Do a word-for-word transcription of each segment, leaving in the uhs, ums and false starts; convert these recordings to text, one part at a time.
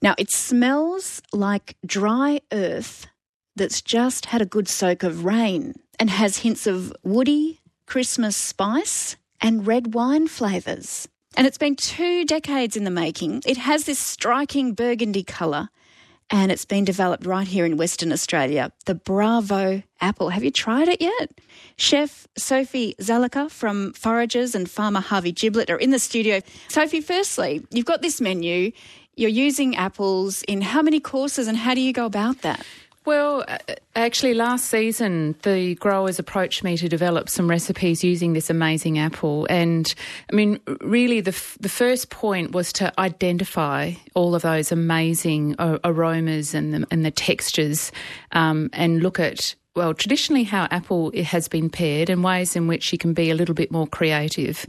Now, it smells like dry earth that's just had a good soak of rain and has hints of woody, Christmas spice and red wine flavours. And it's been two decades in the making. It has this striking burgundy colour and it's been developed right here in Western Australia, the Bravo apple. Have you tried it yet? Chef Sophie Zalika from Foragers and farmer Harvey Giblet are in the studio. Sophie, firstly, you've got this menu. You're using apples in how many courses and how do you go about that? Well, actually last season the growers approached me to develop some recipes using this amazing apple, and I mean really the f- the first point was to identify all of those amazing uh, aromas and the, and the textures um, and look at well, traditionally how apple has been paired and ways in which you can be a little bit more creative.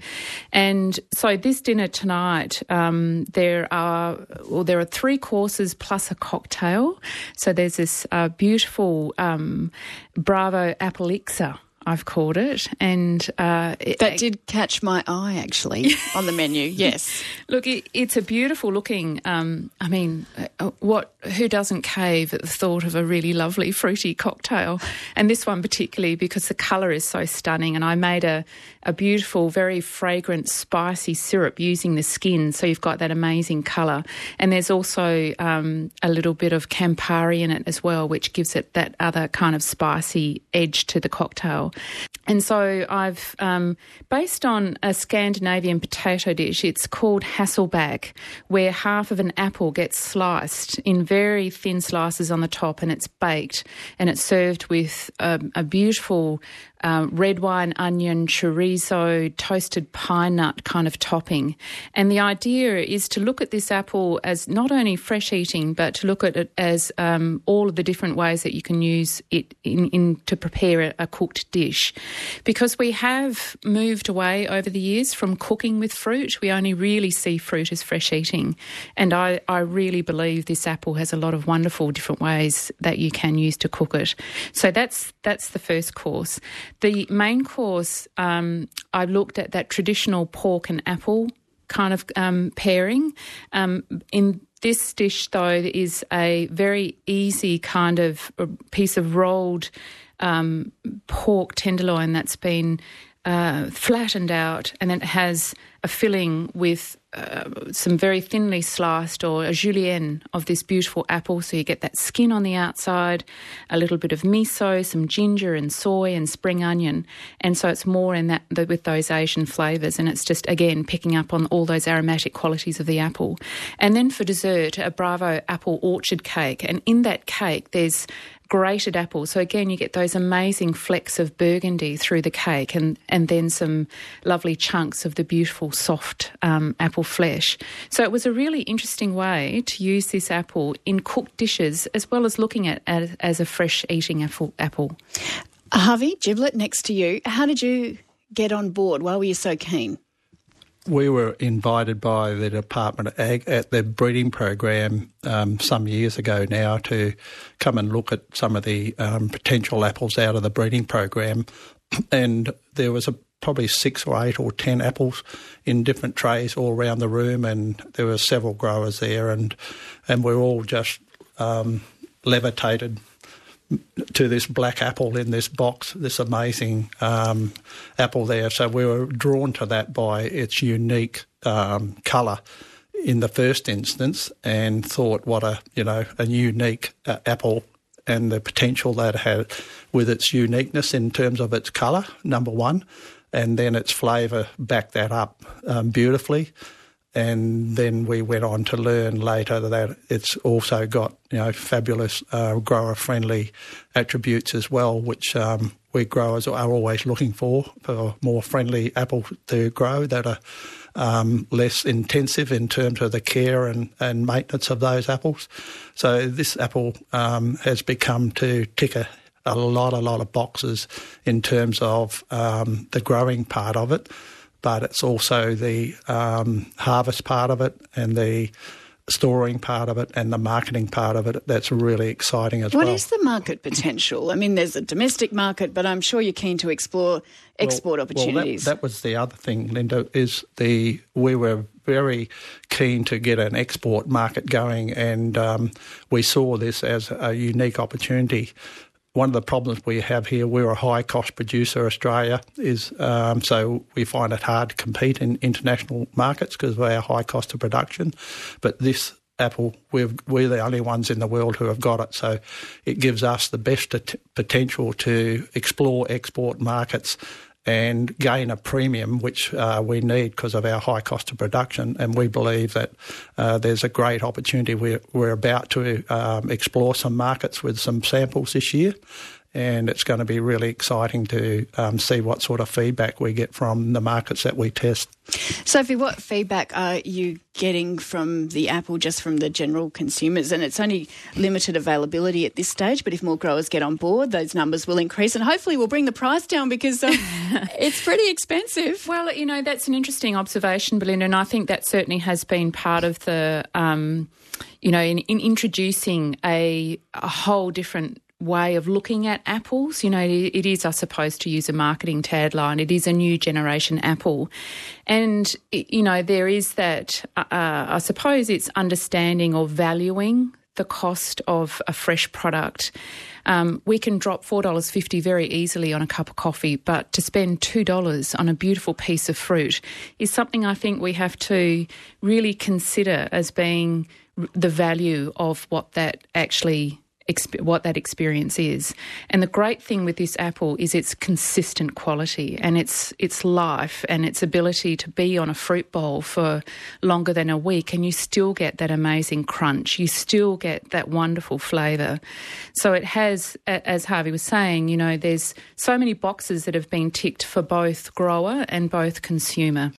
And so this dinner tonight, um, there are well, there are three courses plus a cocktail. So there's this uh, beautiful um, Bravo apple elixir, I've called it, and uh, it, that did catch my eye actually on the menu. Yes, look, it, it's a beautiful looking. Um, I mean, uh, what? Who doesn't cave at the thought of a really lovely fruity cocktail? And this one particularly because the colour is so stunning. And I made a a beautiful, very fragrant, spicy syrup using the skin, so you've got that amazing colour. And there's also um, a little bit of Campari in it as well, which gives it that other kind of spicy edge to the cocktail. And so I've, um, based on a Scandinavian potato dish, it's called Hasselback, where half of an apple gets sliced in very thin slices on the top and it's baked and it's served with um, a beautiful Uh, red wine, onion, chorizo, toasted pine nut kind of topping. And the idea is to look at this apple as not only fresh eating, but to look at it as um, all of the different ways that you can use it in, in to prepare a, a cooked dish. Because we have moved away over the years from cooking with fruit. We only really see fruit as fresh eating. And I, I really believe this apple has a lot of wonderful different ways that you can use to cook it. So that's that's the first course. The main course, um, I looked at that traditional pork and apple kind of um, pairing. Um, in this dish, though, is a very easy kind of piece of rolled um, pork tenderloin that's been uh, flattened out, and it has a filling with uh, some very thinly sliced or a julienne of this beautiful apple. So you get that skin on the outside, a little bit of miso, some ginger and soy and spring onion. And so it's more in that the, with those Asian flavours, and it's just, again, picking up on all those aromatic qualities of the apple. And then for dessert, a Bravo apple orchard cake. And in that cake, there's grated apple. So again, you get those amazing flecks of burgundy through the cake, and, and then some lovely chunks of the beautiful soft um, apple flesh. So it was a really interesting way to use this apple in cooked dishes as well as looking at it as a fresh eating apple. apple. Harvey Giblet, next to you. How did you get on board? Why were you so keen? We were invited by the Department of Ag at the breeding program um, some years ago now to come and look at some of the um, potential apples out of the breeding program, and there was a, probably six or eight or ten apples in different trays all around the room, and there were several growers there, and and we were all just um, levitated to this black apple in this box, this amazing um, apple there. So we were drawn to that by its unique um, colour in the first instance, and thought what a, you know, a unique uh, apple, and the potential that it had with its uniqueness in terms of its colour, number one, and then its flavour backed that up um, beautifully. And then we went on to learn later that it's also got, you know, fabulous uh, grower-friendly attributes as well, which um, we growers are always looking for, for more friendly apples to grow that are um, less intensive in terms of the care and, and maintenance of those apples. So this apple um, has become to tick a, a lot, a lot of boxes in terms of um, the growing part of it, but it's also the um, harvest part of it and the storing part of it and the marketing part of it that's really exciting as what well. What is the market potential? I mean, there's a domestic market, but I'm sure you're keen to explore export well, opportunities. Well, that, that was the other thing, Linda, is the we were very keen to get an export market going, and um, we saw this as a unique opportunity. One of the problems we have here, we're a high-cost producer, Australia is, um, so we find it hard to compete in international markets because of our high cost of production. But this apple, we've, we're the only ones in the world who have got it, so it gives us the best t- potential to explore export markets and gain a premium, which uh, we need because of our high cost of production. And we believe that uh, there's a great opportunity. We're, we're about to um, explore some markets with some samples this year, and it's going to be really exciting to um, see what sort of feedback we get from the markets that we test. Sophie, what feedback are you getting from the apple, just from the general consumers? And it's only limited availability at this stage, but if more growers get on board, those numbers will increase, and hopefully we'll bring the price down because um, it's pretty expensive. Well, you know, that's an interesting observation, Belinda, and I think that certainly has been part of the, um, you know, in, in introducing a, a whole different way of looking at apples. You know, it is, I suppose, to use a marketing tagline, it is a new generation apple. And, you know, there is that, uh, I suppose it's understanding or valuing the cost of a fresh product. Um, we can drop four dollars fifty very easily on a cup of coffee, but to spend two dollars on a beautiful piece of fruit is something I think we have to really consider as being the value of what that actually what that experience is. And the great thing with this apple is its consistent quality and its its life and its ability to be on a fruit bowl for longer than a week, and you still get that amazing crunch. You still get that wonderful flavour. So it has, as Harvey was saying, you know, there's so many boxes that have been ticked for both grower and both consumer.